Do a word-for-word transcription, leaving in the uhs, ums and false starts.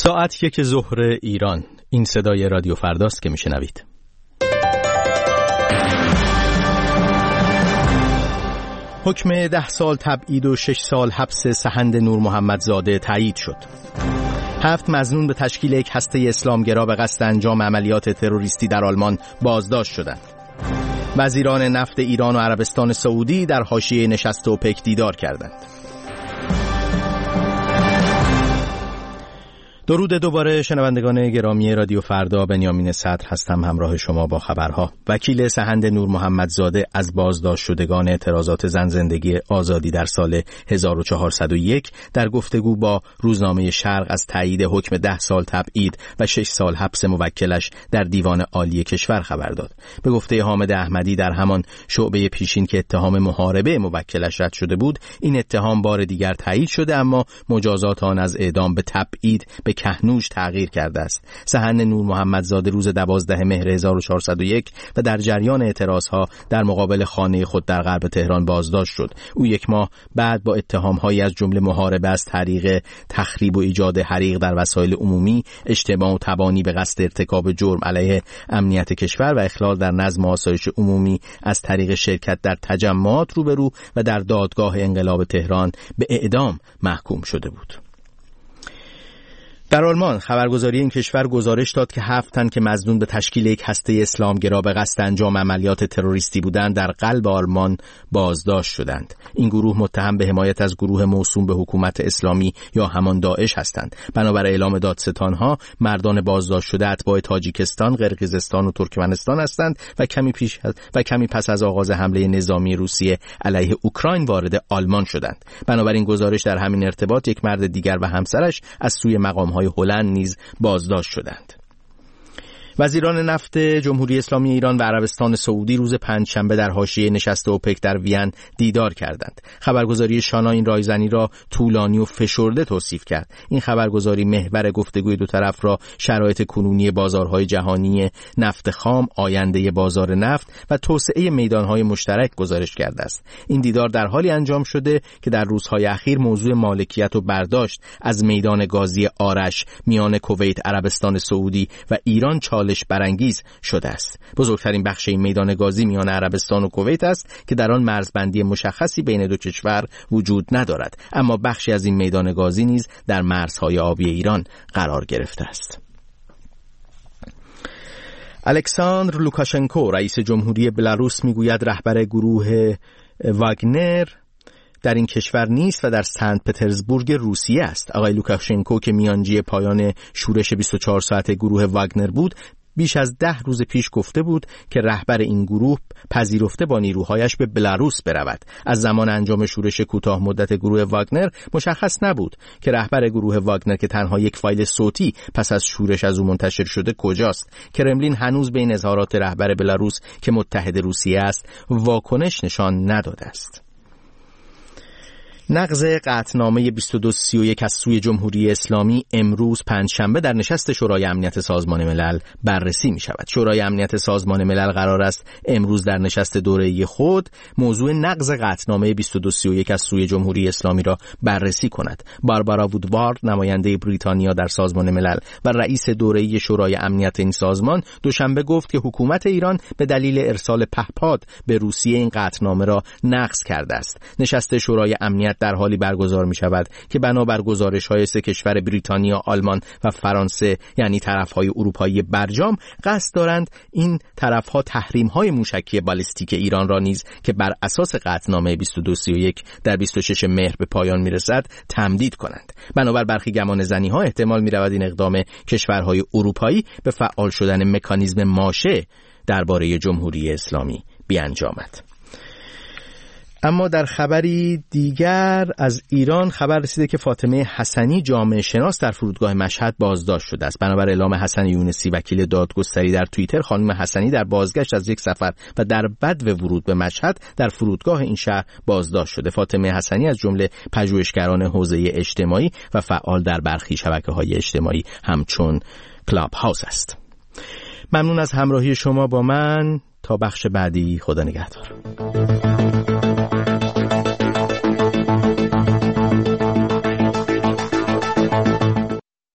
ساعت یک ظهر ایران. این صدای رادیو فرداست که میشنوید. حکم ده سال تبعید و شش سال حبس سحند نور محمدزاده تایید شد. هفت مظنون به تشکیل یک هسته اسلامگرا به قصد انجام عملیات تروریستی در آلمان بازداشت شدند. وزیران نفت ایران و عربستان سعودی در حاشیه نشست اوپک دیدار کردند. درود دوباره شنوندگان گرامی رادیو فردا، بنیامین صدر هستم همراه شما با خبرها. وکیل سحند نور محمدزاده از بازداشت شدگان اعتراضات زن زندگی آزادی در سال هزار و چهارصد و یک در گفتگو با روزنامه شرق از تایید حکم ده سال تبعید و شش سال حبس موکلش در دیوان عالی کشور خبر داد. به گفته حامد احمدی در همان شعبه پیشین که اتهام محاربه موکلش رد شده بود، این اتهام بار دیگر تایید شده، اما مجازات آن از اعدام به تبعید به کهنوش تغییر کرده است. سحند نور محمدزاده روز دوازده مهر هزار و چهارصد و یک و در جریان اعتراضها در مقابل خانه خود در غرب تهران بازداشت شد. او یک ماه بعد با اتهام‌هایی از جمله محاربه از طریق تخریب و ایجاد حریق در وسایل عمومی، اشتباه و تبانی به قصد ارتکاب جرم علیه امنیت کشور و اخلال در نظم و آسایش عمومی از طریق شرکت در تجمعات روبرو و در دادگاه انقلاب تهران به اعدام محکوم شده بود. در آلمان خبرگزاری این کشور گزارش داد که هفت تن که مظنون به تشکیل یک هسته اسلامگرا به قصد انجام عملیات تروریستی بودند در قلب آلمان بازداشت شدند. این گروه متهم به حمایت از گروه موسوم به حکومت اسلامی یا همان داعش هستند. بنابر اعلام دادستانها مردان بازداشت شده اتباع تاجیکستان، قرقیزستان و ترکمنستان هستند و کمی پیش و کمی پس از آغاز حمله نظامی روسیه علیه اوکراین وارد آلمان شدند. بنابر این گزارش در همین ارتباط یک مرد دیگر و همسرش از سوی مقام‌های هلند نیز بازداشت شدند. وزیران نفت جمهوری اسلامی ایران و عربستان سعودی روز پنجشنبه در حاشیه نشست اوپک در وین دیدار کردند. خبرگزاری شانا این رایزنی را طولانی و فشرده توصیف کرد. این خبرگزاری محور گفتگوی دو طرف را شرایط کنونی بازارهای جهانی نفت خام، آینده بازار نفت و توسعه میدانهای مشترک گزارش کرده است. این دیدار در حالی انجام شده که در روزهای اخیر موضوع مالکیت و برداشت از میدان گازی آرش میان کویت، عربستان سعودی و ایران چالش برانگیز شده است. بزرگترین بخش این میدان گازی میان عربستان و کویت است که در آن مرزبندی مشخصی بین دو کشور وجود ندارد، اما بخشی از این میدان گازی نیز در مرزهای آبی ایران قرار گرفته است. الکساندر لوکاشنکو رئیس جمهوری بلاروس میگوید رهبر گروه واگنر در این کشور نیست و در سنت پترزبورگ روسیه است. آقای لوکاشنکو که میانجی پایان شورش بیست و چهار ساعته گروه واگنر بود، بیش از ده روز پیش گفته بود که رهبر این گروه پذیرفته با نیروهایش به بلاروس برود. از زمان انجام شورش کوتاه مدت گروه واگنر مشخص نبود که رهبر گروه واگنر که تنها یک فایل صوتی پس از شورش از او منتشر شده کجاست. کرملین هنوز به این اظهارات رهبر بلاروس که متحد روسیه است واکنش نشان نداده است. نقض قطعنامه بیست و دو سی و یک از سوی جمهوری اسلامی امروز پنجشنبه در نشست شورای امنیت سازمان ملل بررسی می شود. شورای امنیت سازمان ملل قرار است امروز در نشست دوره‌ای خود موضوع نقض قطعنامه بیست و دو سی و یک از سوی جمهوری اسلامی را بررسی کند. باربارا وودوارد، نماینده بریتانیا در سازمان ملل و رئیس دوره‌ای شورای امنیت این سازمان، دوشنبه گفت که حکومت ایران به دلیل ارسال پهپاد به روسیه این قطعنامه را نقض کرده است. نشست شورای امنیت در حالی برگزار می شود که بنابر گزارش‌های سه کشور بریتانیا، آلمان و فرانسه، یعنی طرف‌های اروپایی برجام، قصد دارند این طرف‌ها تحریم‌های موشکی بالستیک ایران را نیز که بر اساس قطعنامه بیست و دو سی و یک در بیست و شش مهر به پایان می‌رسد تمدید کنند. بنابر برخی گمانه‌زنی‌ها احتمال می‌رود این اقدام کشورهای اروپایی به فعال شدن مکانیزم ماشه درباره جمهوری اسلامی بیانجامد. اما در خبری دیگر از ایران خبر رسیده که فاطمه حسنی جامعه شناس در فرودگاه مشهد بازداشت شده است. بنابر اعلام حسن یونسی وکیل دادگستری در توییتر، خانم حسنی در بازگشت از یک سفر و در بدو ورود به مشهد در فرودگاه این شهر بازداشت شده. فاطمه حسنی از جمله پژوهشگران حوزه اجتماعی و فعال در برخی شبکه‌های اجتماعی همچون کلاب هاوس است. ممنون از همراهی شما با من. تا بخش بعدی، خدا نگهدار.